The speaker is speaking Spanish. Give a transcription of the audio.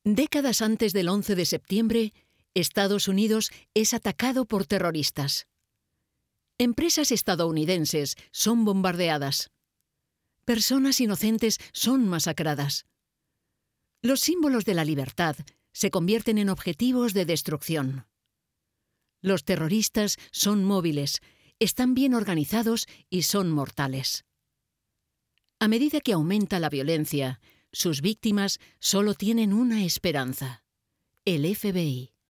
Décadas antes del 11 de septiembre, Estados Unidos es atacado por terroristas. Empresas estadounidenses son bombardeadas. Personas inocentes son masacradas. Los símbolos de la libertad se convierten en objetivos de destrucción. Los terroristas son móviles, están bien organizados y son mortales. A medida que aumenta la violencia, sus víctimas solo tienen una esperanza: el FBI.